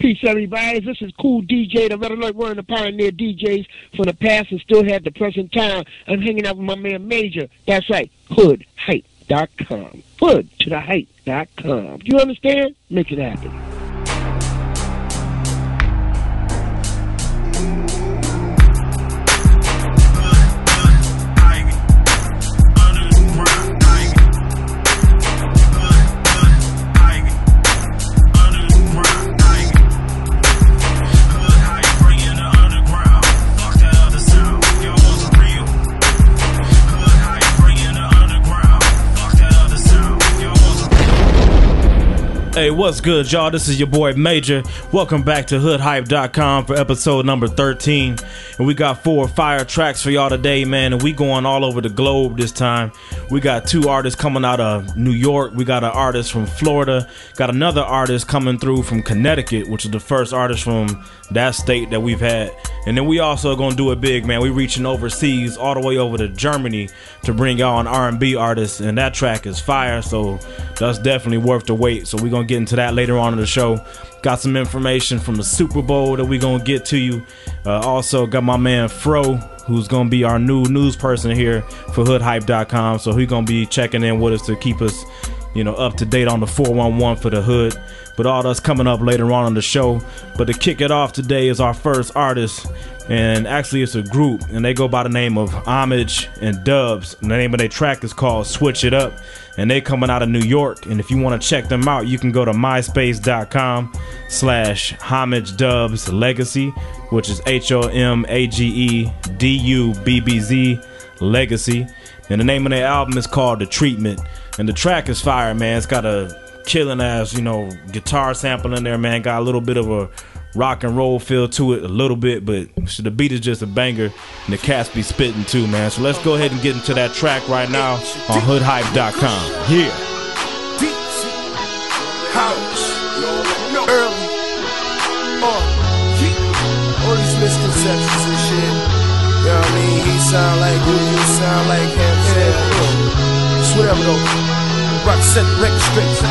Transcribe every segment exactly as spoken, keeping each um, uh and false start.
Peace, everybody. This is Cool D J, the Red Alert, one of the pioneer D Js from the past and still have the present time. I'm hanging out with my man Major. That's right, hood hype dot com. hood to the hype dot com. You understand? Make it happen. Hey, what's good, y'all? This is your boy Major. Welcome back to hood hype dot com for episode number thirteen. And we got four fire tracks for y'all today, man. And we going all over the globe this time. We got two artists coming out of New York. We got an artist from Florida. Got another artist coming through from Connecticut, which is the first artist from that state that we've had. And then we also gonna do it big, man. We reaching overseas all the way over to Germany to bring y'all an R and B artist. And that track is fire, so that's definitely worth the wait. So we gonna get into that later on in the show. Got some information from the Super Bowl that we gonna get to you. Uh, also got my man Fro, who's gonna be our new news person here for hood hype dot com. So he gonna be checking in with us to keep us, you know, up to date on the four one one for the hood. But all that's coming up later on in the show. But to kick it off today is our first artist, and actually it's a group, and they go by the name of Homage and Dubs. And the name of their track is called Switch It Up, and they coming out of New York. And if you want to check them out, you can go to myspace dot com slash Homage Dubs Legacy, which is H O M A G E D U B B Z Legacy. And the name of their album is called The Treatment, and the track is fire, man. It's got a killing ass, you know, guitar sample in there, man. Got a little bit of a rock and roll feel to it, a little bit, but the beat is just a banger, and the cats be spitting too, man. So let's go ahead and get into that track right now on hood hype dot com. Here. House, early, uh, all these misconceptions and shit. You know what I mean? He sound like you, you sound like him. Yeah, it's whatever though. Rock set the record straight.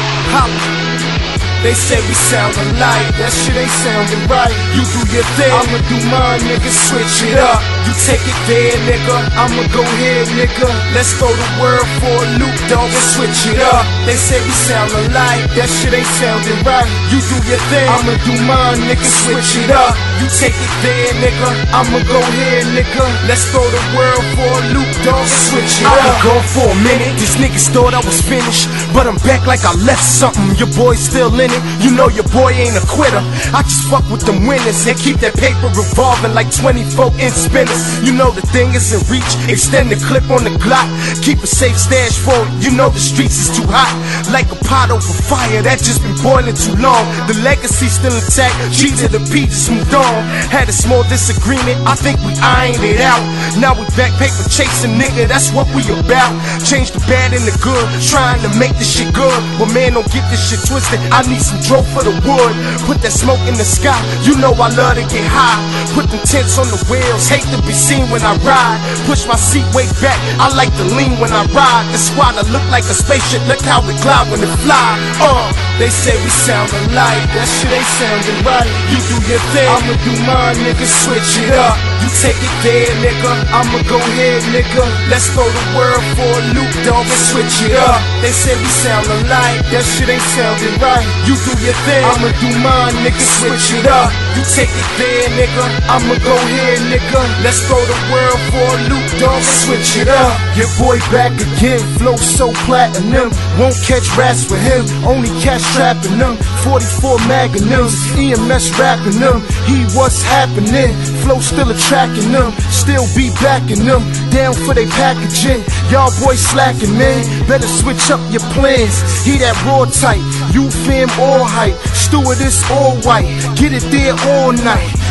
Holla. They say we sound alike, that shit ain't sounding right. You do your thing, I'ma do mine, nigga, switch it up. You take it there, nigga, I'ma go here, nigga. Let's throw the world for a loop, dog, and switch it up. They say we sound alike, that shit ain't sounding right. You do your thing, I'ma do mine, nigga, switch it up. You take it there, nigga, I'ma go here, nigga. Let's throw the world for a loop, dog, and switch it up. I was gone for a minute, these niggas thought I was finished, but I'm back like I left something. Your boy's still in it. You know your boy ain't a quitter. I just fuck with them winners and keep that paper revolving like twenty-four inch spinners. You know the thing is in reach. Extend the clip on the Glock. Keep a safe stash for it. You know the streets is too hot. Like a pot over fire that just been boiling too long. The legacy still intact. G to the P just moved on. Had a small disagreement. I think we ironed it out. Now we back paper chasing, nigga. That's what we about. Change the bad and the good. Trying to make this shit good. But man, don't get this shit twisted. I need some drugs for the wood, put that smoke in the sky. You know I love to get high. Put them tents on the wheels, hate to be seen when I ride. Push my seat way back, I like to lean when I ride. The squatter look like a spaceship, look how it glide when it fly. Uh, they say we sound alike, that shit ain't sounding right. You do your thing, I'ma do mine, nigga, switch it up. You take it there, nigga, I'ma go here, nigga. Let's throw the world for a loop, dog, and switch it up. They say we sound alike, that shit ain't sounding right. You do your thing, I'ma do mine, nigga, switch it up. You take it there, nigga, I'ma go here, nigga. Let's throw the world for a loop, dog, switch it up. Your boy back again, flow so platinum. Won't catch rats with him, only catch trapping them. forty-four magnums, E M S rapping them. He what's happening, flow still attracting them. Still be backing them, down for they packaging. Y'all boys slacking, man, better switch up your plans. He that raw type, you fam all hype. Stewardess all white, get it there all night.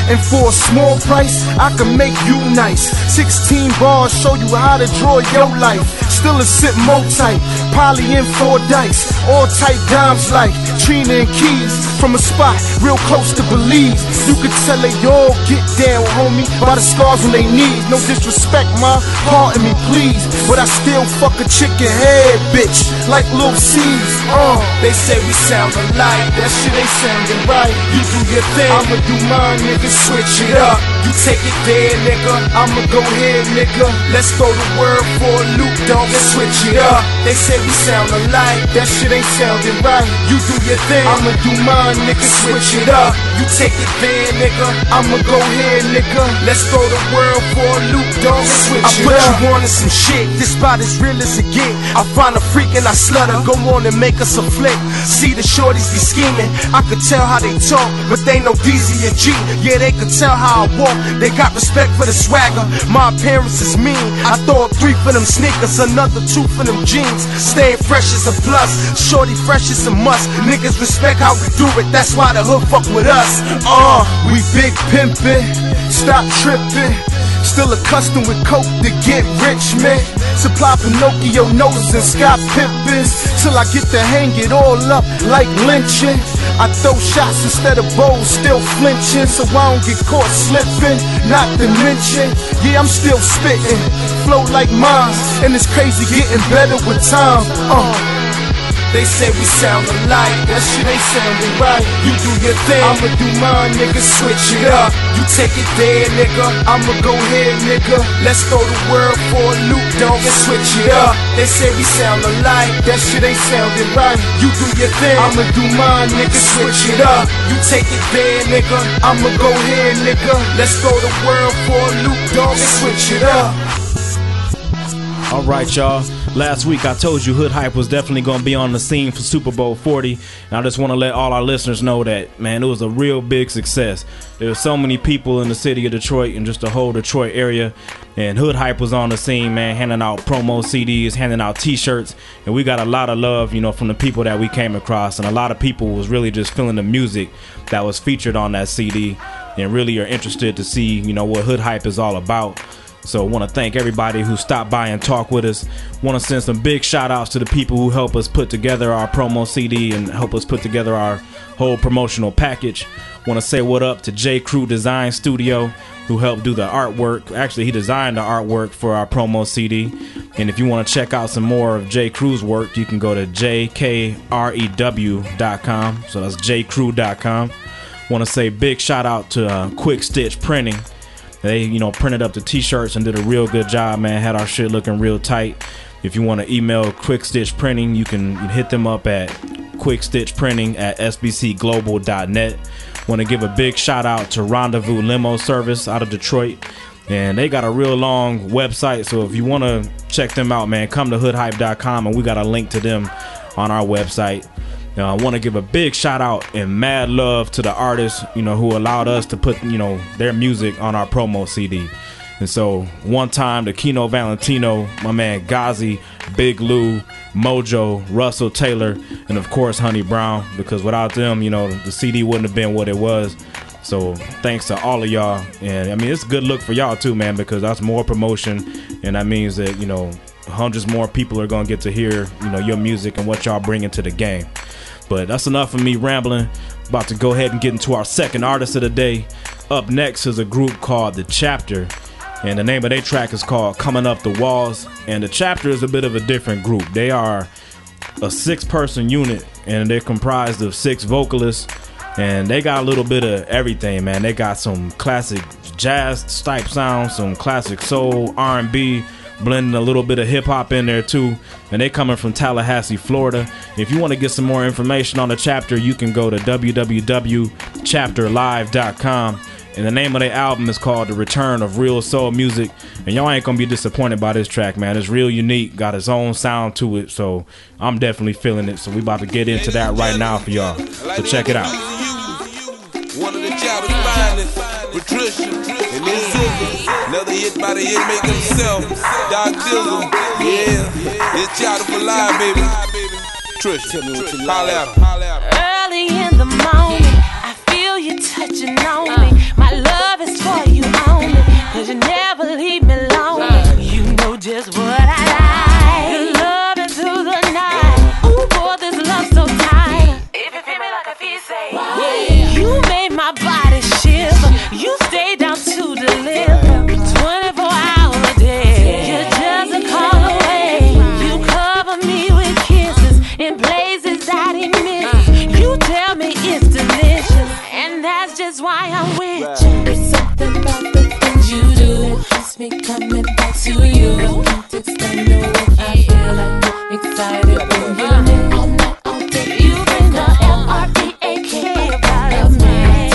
And for a small price, I can make you nice. Sixteen bars show you how to draw your life. Still a sip more tight, poly in four dice. All tight dimes like Trina and Keys. From a spot real close to Belize. You could tell they all get down, homie, by the scars on they knees. No disrespect, ma, pardon me, please, but I still fuck a chicken head, bitch, like Lil C's. Uh, they say we sound alike, that shit ain't sounding right. You do your thing, I'ma do mine, nigga, switch it up. You take it there, nigga, I'ma go ahead, nigga. Let's throw the word for a loop, dog, and switch it up. They say we sound alike, that shit ain't sounding right. You do your thing, I'ma do mine, nigga, switch it up. You take it there, nigga, I'ma go ahead, nigga. Let's throw the world for a loop, dog, and switch I it up. I put you on to some shit, this spot is real as it get. I find a freak and I slut her, go on and make us a flick. See the shorties be scheming, I could tell how they talk, but they know D Z and G. Yeah, they could tell how I walk, they got respect for the swagger. My appearance is mean, I throw up three for them sneakers, another two for them jeans. Staying fresh is a plus, shorty fresh is a must. Niggas respect how we do it, that's why the hood fuck with us. Uh, we big pimpin', stop trippin'. Still accustomed with coke to get rich, man. Supply Pinocchio noses and Scott Pippins till I get to hang it all up like lynching. I throw shots instead of bowls, still flinching, so I don't get caught slipping. Not to mention, yeah, I'm still spitting, flow like mine, and it's crazy getting better with time. Uh. They say we sound alike, that shit ain't sounding right. You do your thing, I'ma do mine, nigga, switch it up. You take it there, nigga, I'ma go ahead, nigga. Let's throw the world for a loop, dog, and switch it up. They say we sound alike, that shit ain't sounding right. You do your thing, I'ma do mine, nigga, switch it up. You take it there, nigga, I'ma go ahead, nigga. Let's throw the world for a loop, dog, and switch it up. Alright, y'all. Last week I told you Hood Hype was definitely going to be on the scene for Super Bowl forty. And I just want to let all our listeners know that, man, it was a real big success. There were so many people in the city of Detroit and just the whole Detroit area. And Hood Hype was on the scene, man, handing out promo C Ds, handing out t-shirts. And we got a lot of love, you know, from the people that we came across. And a lot of people was really just feeling the music that was featured on that C D and really are interested to see, you know, what Hood Hype is all about. So I want to thank everybody who stopped by and talked with us. Want to send some big shout outs to the people who help us put together our promo C D and help us put together our whole promotional package. Want to say what up to J Crew Design Studio, who helped do the artwork. Actually, he designed the artwork for our promo C D. And if you want to check out some more of J Crew's work, you can go to j k rew dot com. So that's j crew dot com. Want to say big shout out to uh, Quick Stitch Printing. They, you know, printed up the t-shirts and did a real good job, man. Had our shit looking real tight. If you want to email Quick Stitch Printing, you can hit them up at quick stitch printing at s b c global dot net. Want to give a big shout out to Rendezvous Limo Service out of Detroit. And they got a real long website, so if you want to check them out, man, come to hood hype dot com and we got a link to them on our website. Now, I want to give a big shout out and mad love to the artists, you know, who allowed us to put, you know, their music on our promo C D. And so one time, the Kino Valentino, my man Gazi, Big Lou, Mojo, Russell Taylor, and of course Honey Brown, because without them, you know, the C D wouldn't have been what it was. So thanks to all of y'all. And I mean, it's a good look for y'all too, man, because that's more promotion, and that means that, you know, hundreds more people are gonna get to hear, you know, your music and what y'all bringing to the game. But that's enough of me rambling. About to go ahead and get into our second artist of the day. Up next is a group called The Chapter, and the name of their track is called Coming Up the Walls. And The Chapter is a bit of a different group. They are a six-person unit, and they're comprised of six vocalists, and they got a little bit of everything, man. They got some classic jazz type sounds, some classic soul, R and B, blending a little bit of hip-hop in there too, and they coming from Tallahassee, Florida. If you want to get some more information on The Chapter, you can go to w w w dot chapter live dot com, and the name of their album is called The Return of Real Soul Music, and y'all ain't gonna be disappointed by this track, man. It's real unique, got its own sound to it, so I'm definitely feeling it. So we about to get into that right now for y'all, so check it out. One of the Chapter's finest, Patricia, and then Sizzle. Another hit by the hit make himself, Doc Dizzle. Yeah, it's Chapter for live, baby. Trish, tell me what you holla at him. Early in the morning, I feel you touching on me. My love my body shiver. You stay down to deliver twenty-four hours a day. You're just a call away. You cover me with kisses in places that he misses. You tell me it's delicious, and that's just why I'm with you. There's something about the things you do that keeps me coming back to you. I can't explain the way I feel. Like excited when you're near. All night, all day. You bring the L R D A K about me.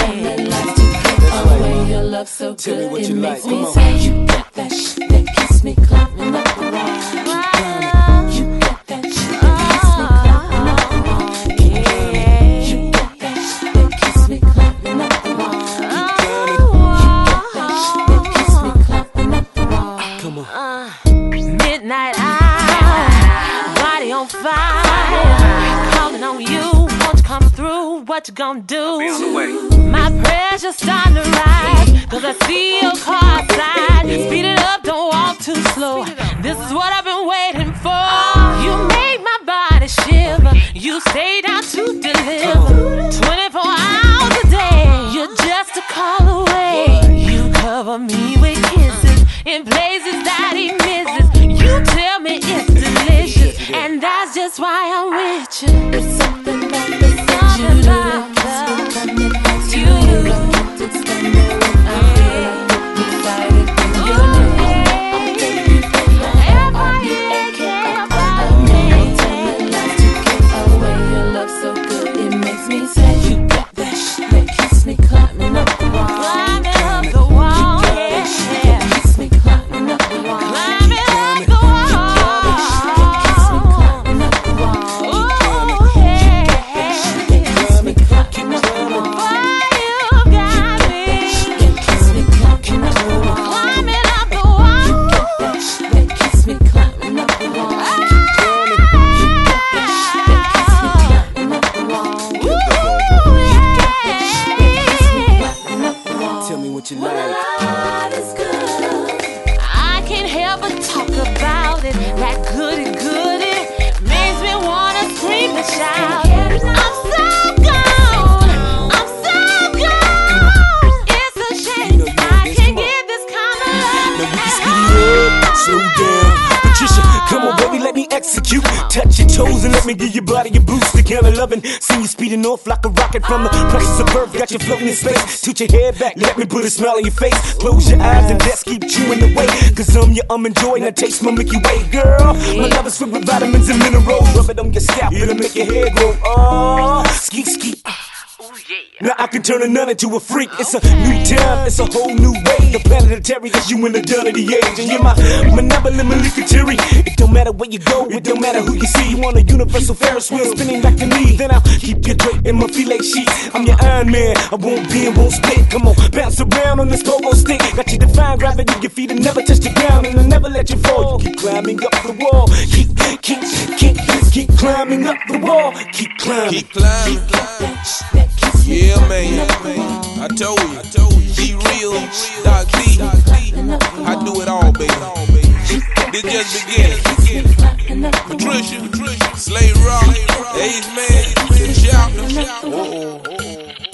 Your love so Tell me good, what it you makes like. me Come on. say you got that shit that keeps me climbing up the wall. You got that shit that keeps me climbing up the wall. You got that shit that keeps me climbing up the wall. You got that shit that keeps me climbing up the wall. Come on. Midnight hour, body on fire, calling on you. Won't you come through? What you gonna do? My pressure's starting to rise, cause I see your car outside. Speed it up, don't walk too slow. This is what I've been waiting for. You make my body shiver. You stay down to deliver twenty-four hours a day. You're just a call away. You cover me with kisses in places that he misses. You tell me it's delicious, and that's just why I'm with you. There's something about the things you do that keeps me coming back to you. I can't explain the way I feel. Like excited when you're near. I'll take you for your L R D A K about me. I'll tell the lies to get away. Your love so good, it makes me say you got that shit that keeps me climbing up the wall. Climbing up the wall, You got that yeah. shit that keeps me climbing up the wall. Climbing up the wall. That shit that keeps me climbing up the wall. Ooh, yeah. That shit that keeps me climbing up the wall. Boy, you got me. That keeps me climbing up the wall. Climbing up the wall. That shit that keeps me climbing up the wall. Tell me what you like. I can't help but talk about it. That goody goody makes me wanna scream and shout. I'm so gone. I'm so gone. It's a shame I can't get this kind of love. Now we can speed it up, slow down. Patricia, come on, baby, let me execute. Touch your toes and let me give your body a boost. The kind of loving, see you speeding off like a rocket from the pressures of birth. Got you floating in space. Toot your head back, let me put a smile on your face. Close your eyes and just keep chewing away. Cause I'm your um enjoy, now taste my Mickey Way, girl. My love is filled with vitamins and minerals. Rub it on your scalp, it'll make your hair grow. Oh, ski ski. Now I can turn a nun into a freak. It's a new time, it's a whole new way. The planetary is you in the dawn of the age. And you're my malevolent malicatory. It don't matter where you go, it don't matter who you see. You on a universal Ferris wheel spinning back to me. Then I'll keep you draped in my filet sheets. I'm your Iron Man, I won't bend, won't split. Come on, bounce around on this pogo stick. Got you defying gravity, your feet will never touch the ground. And I'll never let you fall. You keep climbing up the wall. Keep, keep, keep, keep climbing up the wall. Keep climbing. Keep climbing. Yeah, man. I told you. I told you. Be real. Doc D. I do it all, baby. This just beginning. Patricia. Slay Rock. Ace Man. The Chop. Oh, oh.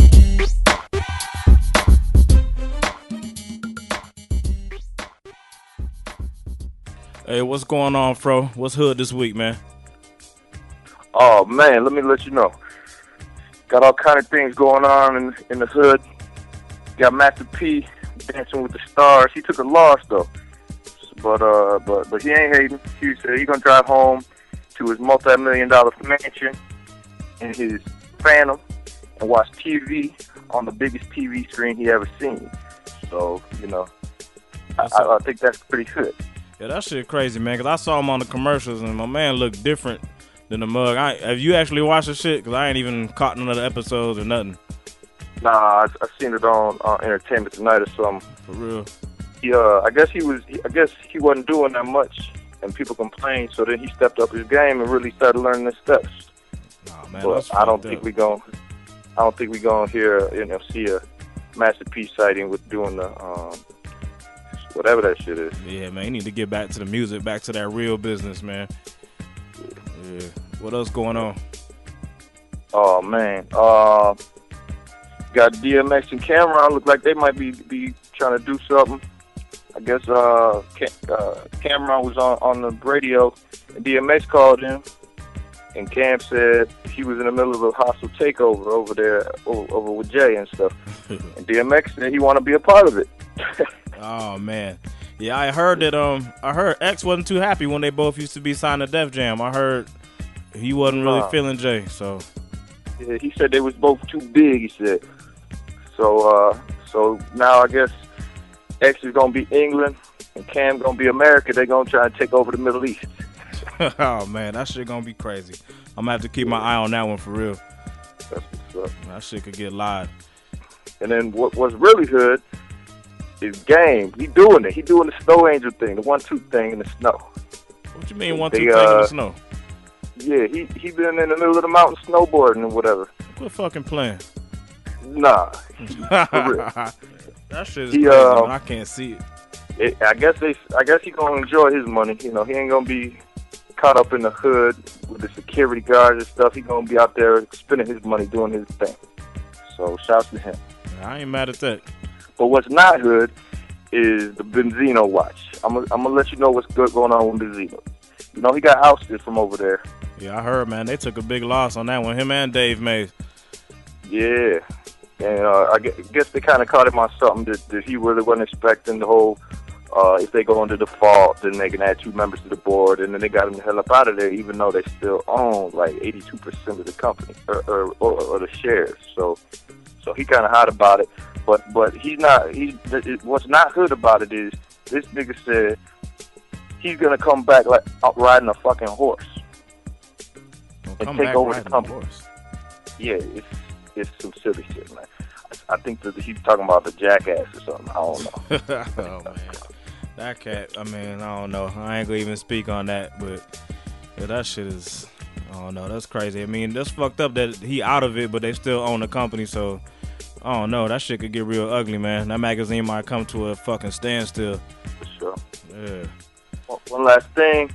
Hey, what's going on, Fro? What's hood this week, man? Oh man, let me let you know. Got all kind of things going on in in the hood. Got Master P dancing with the stars. He took a loss though, but uh, but but he ain't hating. He said he gonna drive home to his multi-million dollar mansion in his Phantom and watch T V on the biggest T V screen he ever seen. So you know, I, I, I think that's pretty good. Yeah, that shit crazy, man, because I saw him on the commercials, and my man looked different than the mug. I, have you actually watched the shit? Because I ain't even caught none of the episodes or nothing. Nah, I, I seen it on uh, Entertainment Tonight or something. For real. He, uh, I guess he was. I guess he wasn't doing that much, and people complained. So then he stepped up his game and really started learning the steps. Nah, man, but I don't think up. we gon' I don't think we gonna hear, you know, see a Master P sighting with doing the um, whatever that shit is. Yeah, man, you need to get back to the music, back to that real business, man. Yeah. What else going on? Oh man, uh, got D M X and Cameron. Look like they might be be trying to do something. I guess uh, Cam- uh, Cameron was on, on the radio, and D M X called him, and Cam said he was in the middle of a hostile takeover over there, over, over with Jay and stuff. And D M X said he want to be a part of it. Oh man, yeah, I heard that. Um, I heard X wasn't too happy when they both used to be signed to Def Jam. I heard he wasn't really uh, feeling Jay, so. Yeah, he said they was both too big. He said so. Uh, so now I guess X is gonna be England and Cam gonna be America. They gonna try and take over the Middle East. Oh man, that shit gonna be crazy. I'm gonna have to keep my eye on that one for real. That's what's up. That shit could get live. And then what what's really good is Game. He doing it. He doing the Snow Angel thing, the one two thing in the snow. What you mean one two they, thing uh, in the snow? Yeah, he he been in the middle of the mountain snowboarding and whatever. Quit fucking playing. Nah, for real. That shit is he, crazy, uh, man. I can't see it. it. I guess they. I guess he gonna enjoy his money. You know, he ain't gonna be caught up in the hood with the security guards and stuff. He gonna be out there spending his money doing his thing. So shouts to him. I ain't mad at that. But what's not good is the Benzino watch. I'm gonna I'm gonna let you know what's good going on with Benzino. You know, he got ousted from over there. Yeah, I heard, man. They took a big loss on that one. Him and Dave Mays. Yeah. And uh, I guess they kind of caught him on something that, that he really wasn't expecting. The whole, uh, if they go into default, then they can add two members to the board. And then they got him the hell up out of there, even though they still own like eighty-two percent of the company or, or, or, or the shares. So so he kind of hot about it. But but he's not, he, what's not good about it is this nigga said he's going to come back like out riding a fucking horse. Well, and take over the company. Yeah, it's it's some silly shit, man. I, I think that he's talking about the jackass or something. I don't know. Oh man, that cat. I mean, I don't know. I ain't gonna even speak on that, but yeah, that shit is. I don't know. That's crazy. I mean, that's fucked up that he out of it, but they still own the company. So I don't know. That shit could get real ugly, man. That magazine might come to a fucking standstill. For sure. Yeah. One, one last thing.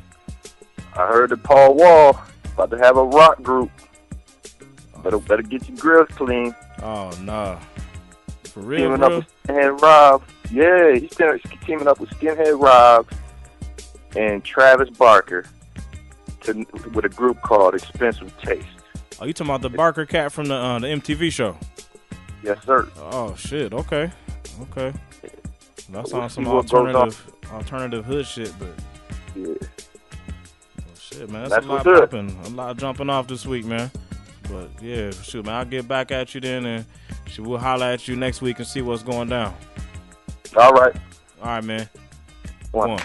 I heard that Paul Wall about to have a rock group. Better better get your grills clean. Oh no, for real, teaming bro? up with Skinhead Rob. Yeah, he's teaming up with Skinhead Rob and Travis Barker to, with a group called Expensive Taste. Oh, you talking about the Barker cat from the uh, the M T V show? Yes, sir. Oh shit. Okay, okay. That sounds We'll some what alternative alternative hood shit, but yeah. Oh, shit, man, that's, That's a lot what's popping, a lot jumping off this week, man. But yeah, shoot, man, I'll get back at you then, and shoot, we'll holler at you next week and see what's going down. All right. All right, man. One. One.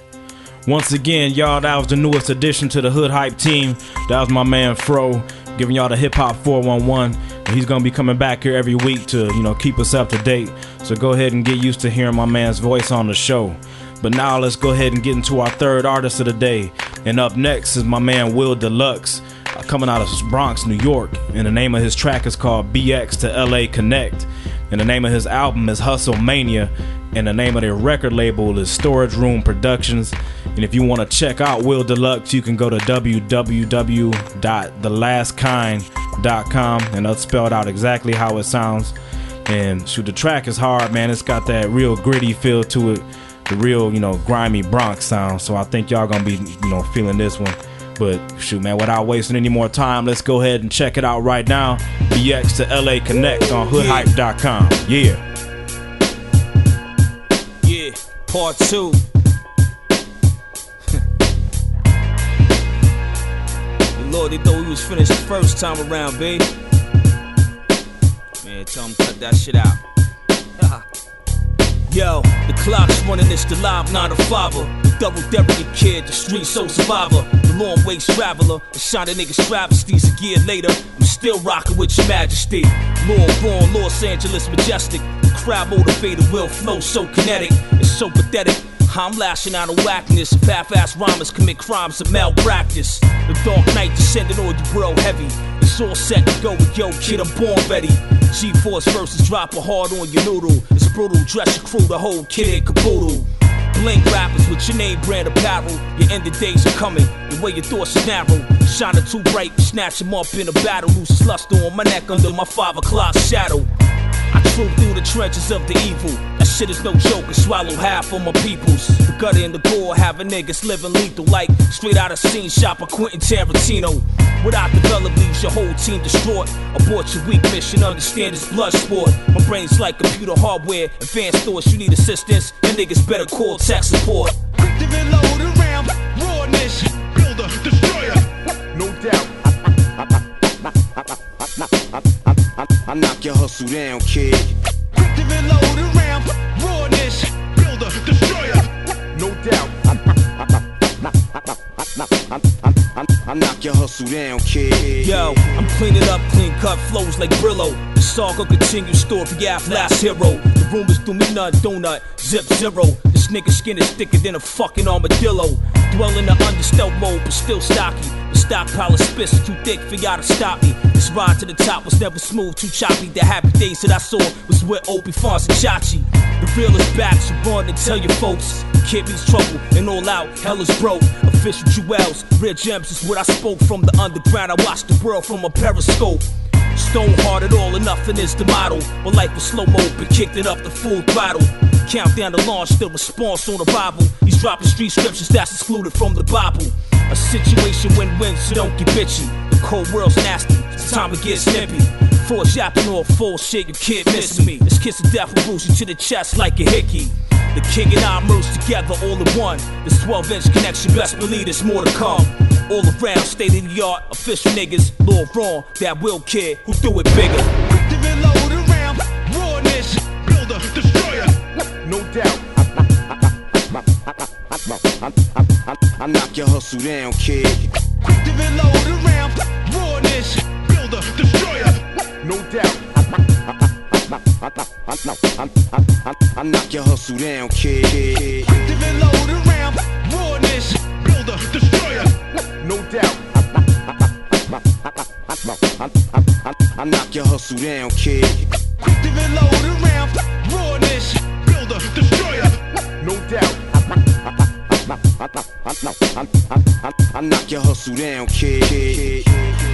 Once again, y'all, that was the newest addition to the Hood Hype team. That was my man Fro, giving y'all the Hip Hop four one one. And he's gonna be coming back here every week to, you know, keep us up to date. So go ahead and get used to hearing my man's voice on the show. But now let's go ahead and get into our third artist of the day. And up next is my man Will Deluxe, uh, coming out of Bronx, New York. And the name of his track is called B X to L A Connect. And the name of his album is Hustle Mania. And the name of their record label is Storage Room Productions. And if you want to check out Will Deluxe, you can go to w w w dot the last kind dot com, and that's spelled out exactly how it sounds. And shoot, the track is hard, man. It's got that real gritty feel to it, the real, you know, grimy Bronx sound. So I think y'all gonna be, you know, feeling this one. But shoot, man, without wasting any more time, let's go ahead and check it out right now. B X to L A Connect on hood hype dot com. Yeah. Yeah, part two. Lord, they thought we was finished the first time around, babe. Man, tell them cut that shit out. Yo, the clock's running, it's the live nine to fiver. The double delicate kid, the street soul survivor. The long waist traveler, the shiny niggas travesties. A year later, I'm still rocking with your majesty. Lord born, Los Angeles majestic. The crowd motivated, will flow so kinetic. It's so pathetic. I'm lashing out on whackness. Half-ass rhymers commit crimes of malpractice. The dark night descended on you real heavy. It's all set to go with yo, kid, I'm born ready. G-Force verses drop a hard on your noodle. It's brutal, dress your crew, the whole kid and caboodle. Blink rappers with your name brand apparel. Your end of days are coming, the way your thoughts are narrow. Shining too bright, snatch him up in a battle. Loose lust on my neck under my five o'clock shadow. trenches of the evil. That shit is no joke, I swallow half of my peoples. The gutter and the gore have a niggas living lethal, like straight out of scene shot by Quentin Tarantino. Without develop leaves your whole team distraught. Abort your weak mission, understand it's blood sport. My brain's like computer hardware, advanced thoughts, you need assistance, and niggas better call tech support. Quick to reload around, rawness, builder, destroyer. No doubt. I knock your hustle down, kid. Quick to reload around, rawness, builder, destroyer. No doubt. I knock your hustle down, kid. Yo, I'm cleaning up, clean cut flows like Brillo. The saga continues, story after last hero. The rumors do me none, donut, zip zero. This nigga skin is thicker than a fucking armadillo. Dwell in the understealth mode, but still stocky. The stockpile of spits is too thick for y'all to stop me. This ride to the top was never smooth, too choppy. The happy days that I saw was with Opie, Fonz, and Chachi. The real is back, so run and tell your folks. Kid means trouble, and all out, hell is broke. Official jewels, rare gems is what I spoke from the underground. I watched the world from a periscope. Stone hearted, all or nothing is the motto. But life was slow mo, but kicked it up to full throttle. Countdown to launch, the response on arrival. He's dropping street scriptures that's excluded from the Bible. A situation win-win, so don't get bitchy. The cold world's nasty, it's time to get snippy. Force yapping all full shit, you can't miss me. This kiss of death will bruise you to the chest like a hickey. The king and I merge together all in one. This twelve inch connection, best believe there's more to come. All around, state of the art, official niggas. Lord Raw, that will kid who do it bigger. Quick to reload around, rawness, builder, destroyer. No doubt. I knock your hustle down, kid. Quick to reload around, rawness, builder, destroyer. No doubt. I knock your hustle down, kid. Quick to reload around, rawness, builder, destroyer. No doubt. I knock your hustle down, kid. Quick to reload around, rawness, builder, destroyer. No doubt. I knock your hustle down, kid.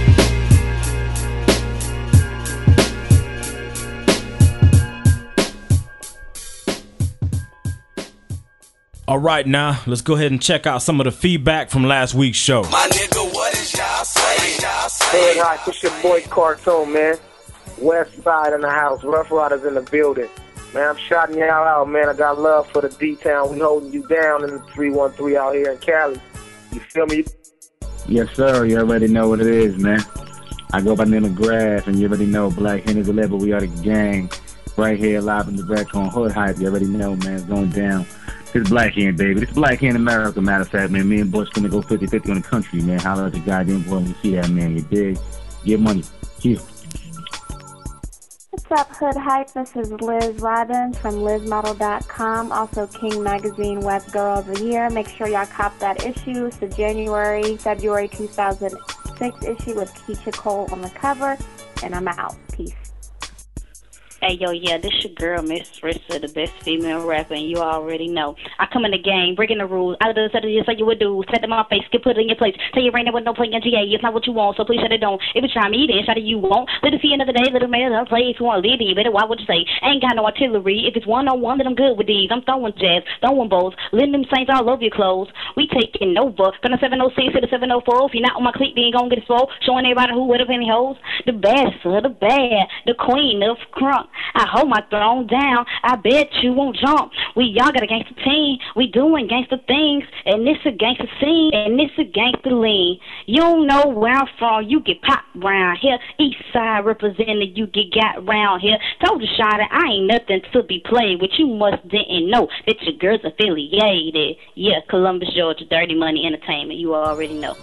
All right, now let's go ahead and check out some of the feedback from last week's show. My nigga, what is y'all saying? Y'all saying? Hey, hi, it's your boy Cartoon, man. West Side in the house, Rough Riders in the building. Man, I'm shouting y'all out, man. I got love for the D-Town. We holding you down in the three one three out here in Cali. You feel me? Yes, sir. You already know what it is, man. I go by the name of Grass, and you already know Black Henry's eleven. We are the gang. Right here, live in the direct on Hood Hype. You already know, man. It's going down. It's Black Hen, baby. It's Black Hen America, matter of fact, man. Me and Bush finna go fifty fifty on the country, man. Holla at the goddamn boy when you see that, man. You dig? Get money. Here. What's up, Hood Hype? This is Liz Robbins from liz model dot com, also King Magazine West Girl of the Year. Make sure y'all cop that issue. It's the January, February two thousand six issue with Keisha Cole on the cover. And I'm out. Peace. Hey, yo, yeah, this your girl, Miss Rissa, the best female rapper, and you already know. I come in the game, breaking the rules. I do the just like you would do. Set them in my face, get put it in your place. Tell you right now with no playing G A. It's not what you want, so please shut it down. If you try me, then shut it you won't. Let it see another day, little man, I'll play. If you want to lead, you better, why would you say? I ain't got no artillery. If it's one-on-one, then I'm good with these. I'm throwing jabs, throwing bowls, letting them saints all over your clothes. We taking over. Gonna seven oh six to the seven oh four. If you're not on my clique, then you gon' get exposed. Showing everybody who with up any hoes. The best of the bad, the queen of crunk. I hold my throne down, I bet you won't jump. We y'all got a gangster team, we doing gangster things, and this a gangster scene, and this a gangster lean. You don't know where I'm from, you get popped round here. East side represented, you get got round here. Told you, shot it, I ain't nothing to be played with. You must didn't know that your girl's affiliated. Yeah, Columbus, Georgia, Dirty Money Entertainment, you already know.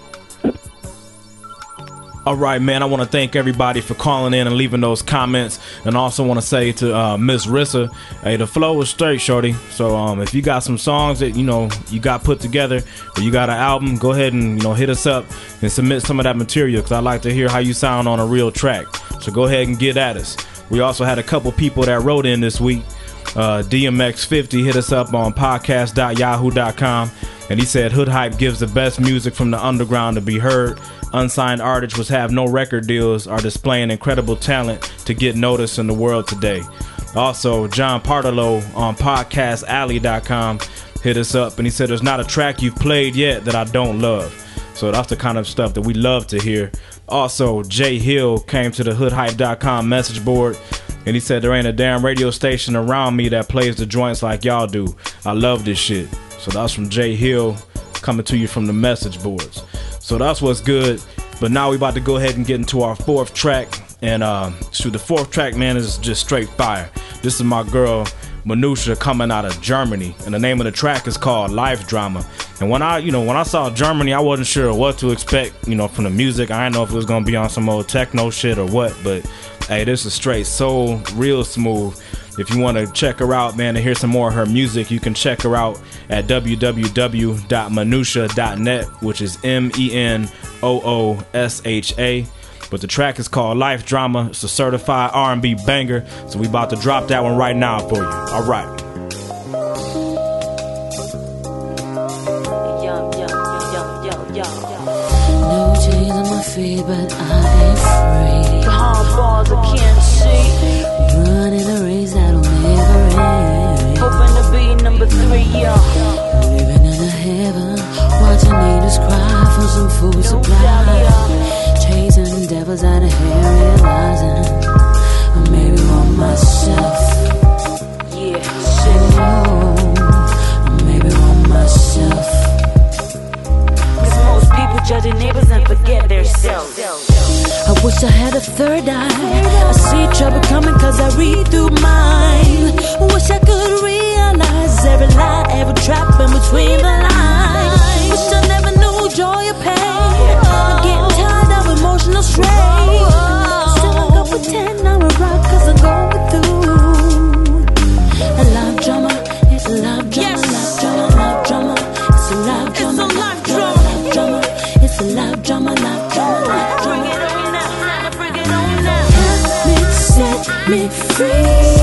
All right, man, I want to thank everybody for calling in and leaving those comments, and also want to say to uh, Miss Rissa, hey, the flow is straight, shorty. So um, if you got some songs that, you know, you got put together, or you got an album, go ahead and, you know, hit us up and submit some of that material, because I like to hear how you sound on a real track. So go ahead and get at us. We also had a couple people that wrote in this week. Uh, D M X fifty hit us up on podcast dot yahoo dot com, and he said Hood Hype gives the best music from the underground to be heard. Unsigned artists which have no record deals are displaying incredible talent to get noticed in the world today. Also, John Partolo on podcast alley dot com hit us up, and he said there's not a track you've played yet that I don't love. So that's the kind of stuff that we love to hear. Also, Jay Hill came to the hood hype dot com message board, and he said there ain't a damn radio station around me that plays the joints like y'all do. I love this shit. So that's from Jay Hill coming to you from the message boards. So that's what's good. But now we about to go ahead and get into our fourth track. And uh, shoot, the fourth track, man, is just straight fire. This is my girl Manusha coming out of Germany, and the name of the track is called Life Drama. And when I, you know, when I saw Germany, I wasn't sure what to expect, you know, from the music. I didn't know if it was gonna be on some old techno shit or what, but hey, this is straight soul, real smooth. If you want to check her out, man, and hear some more of her music, you can check her out at w w w dot manusha dot net, which is M E N O O S H A. But the track is called Life Drama. It's a certified R and B banger, so we about to drop that one right now for you. All right. No chains on my feet, but I am free. The hard bars I can't see. Running a race that'll never end. Hoping to be number three, yeah. Living in a heaven, watching natives cry for some food supply. Chasing devils out of here, realizing I maybe want myself. Yeah, shit. Oh, I maybe want myself. Cause most people judge their neighbors and forget their selves. I wish I had a third eye. I see trouble coming cause I read through mine. Wish I could realize every lie, every trap in between the lines. Wish I never knew joy or pain. I'm getting tired of emotional strain. Still I go pretend I'm a rock cause I'm going through a life drama. It's a life drama, life drama, life drama. It's a life drama, life drama, life drama. It's a life drama, life drama, life drama. Help me set me free.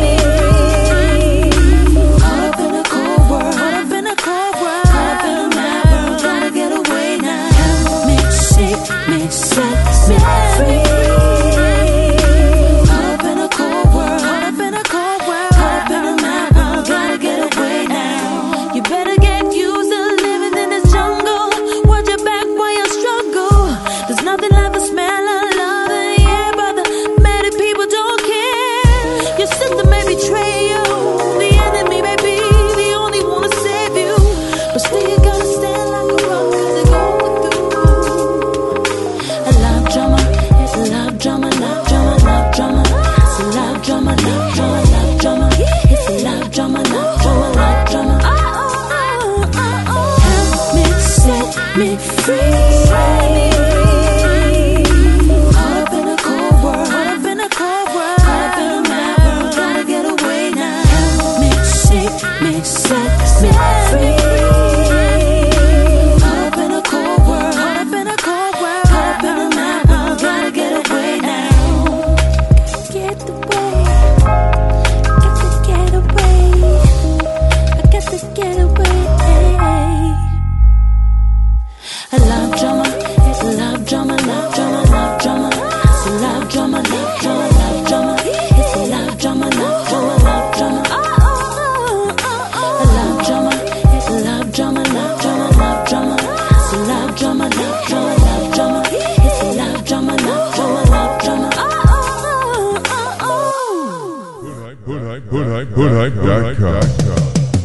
Caught up in a cold world, caught up in a cold world, caught up in a mad world, gotta get away now. Help me shake me, set me free. Caught up in a cold world, caught up in a cold world, caught up in a mad world, gotta get away now. You better get used to living in this jungle. Watch your back while you struggle. There's nothing like the smell of love in the air, brother. Many people don't care. Your sister may betray you. The enemy may be the only one to save you. But still you gotta stand like a rock cause you're going through a life drama. It's a life drama, life drama, life drama. It's a life drama, life drama, life drama. It's a life drama, life drama, life drama. Help me set me free. Caught up in a cold world, caught up in a cold world, caught up in a mad world, gotta get away now. Help me shake me, set me free. Caught up in a cold world, caught up in a cold world, caught up in a mad world, gotta get away now. Get away, got to get away. I got to get away. A love drama, it's a love drama, love drama, love drama. It's a love drama, love drama, love drama. It's a love drama, love drama, love drama. A love drama, it's a love drama, love drama, love drama. It's a love drama, love drama, love drama. It's a love drama, love drama, love drama. hood hype, hood hype, hood hype dot com.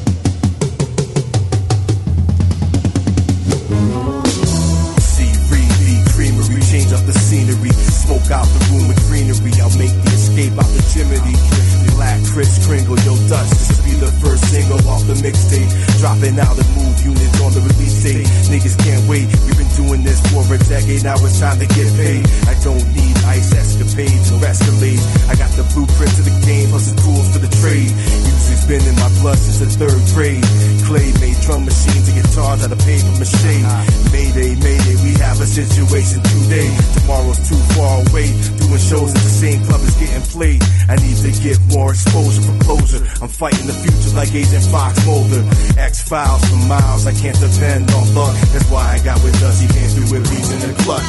Change up the scenery, smoke out the room with greenery. I'll make the escape out the chimney. Black Chris Kringle, yo Dutch, this will be the first single off the mixtape. Dropping out the move units on the release date. Niggas can't wait, we've been doing this for a decade, now it's time to get paid. I don't need ice escapades or escalades. I got the blueprint to the game, plus the tools for the trade. Music's been in my blood since the third grade. Clay made drum machines and guitars out of paper mache. Mayday, mayday, we have a situation today. Tomorrow's too far away. Doing shows at the same club as getting played. I need to get more exposure for closure. I'm fighting the future like Agent Fox Mulder. X-Files for miles, I can't depend on luck. That's why I got with us, he came through with beats in the clutch.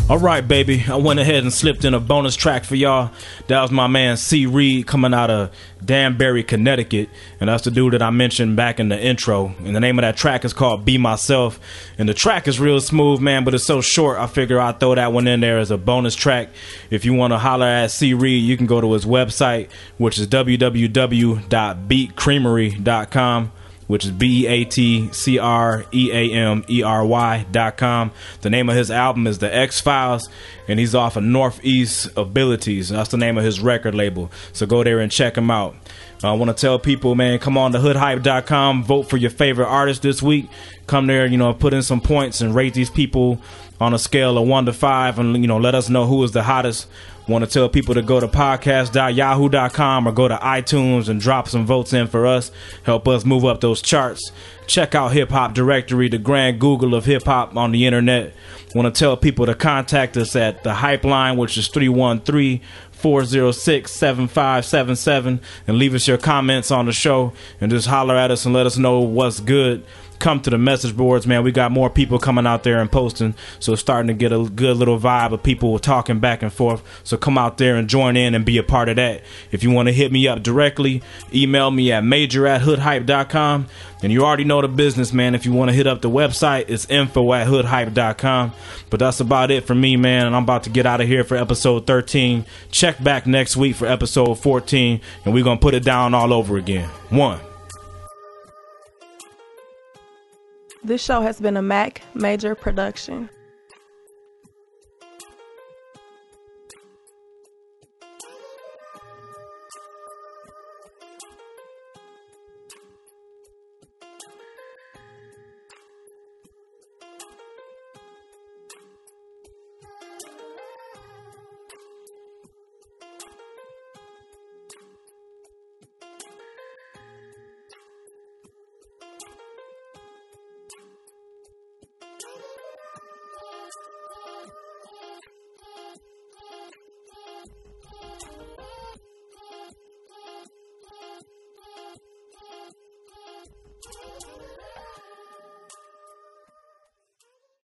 All right, baby. I went ahead and slipped in a bonus track for y'all. That was my man C. Reed coming out of Danbury, Connecticut. And that's the dude that I mentioned back in the intro. And the name of that track is called Be Myself. And the track is real smooth, man, but it's so short. I figure I'll throw that one in there as a bonus track. If you want to holler at C. Reed, you can go to his website, which is w w w dot beat creamery dot com. Which is B E A T C R E A M E R Y dot com. The name of his album is The X-Files, and he's off of Northeast Abilities. That's the name of his record label. So go there and check him out. I want to tell people, man, come on to hood hype dot com. Vote for your favorite artist this week. Come there, you know, put in some points and rate these people on a scale of one to five, and, you know, let us know who is the hottest. Want to tell people to go to podcast dot yahoo dot com or go to iTunes and drop some votes in for us. Help us move up those charts. Check out Hip Hop Directory, the grand Google of hip hop on the internet. Want to tell people to contact us at the Hype Line, which is three one three, four zero six, seven five seven seven, and leave us your comments on the show and just holler at us and let us know what's good. Come to the message boards, man. We got more people coming out there and posting, so it's starting to get a good little vibe of people talking back and forth. So come out there and join in and be a part of that. If you want to hit me up directly, email me at major at hood hype dot com. And you already know the business, man. If you want to hit up the website, it's info at hood hype dot com. But that's about it for me, man. And I'm about to get out of here for episode thirteen. Check back next week for episode fourteen, and we're going to put it down all over again. One. This show has been a Mac Major production.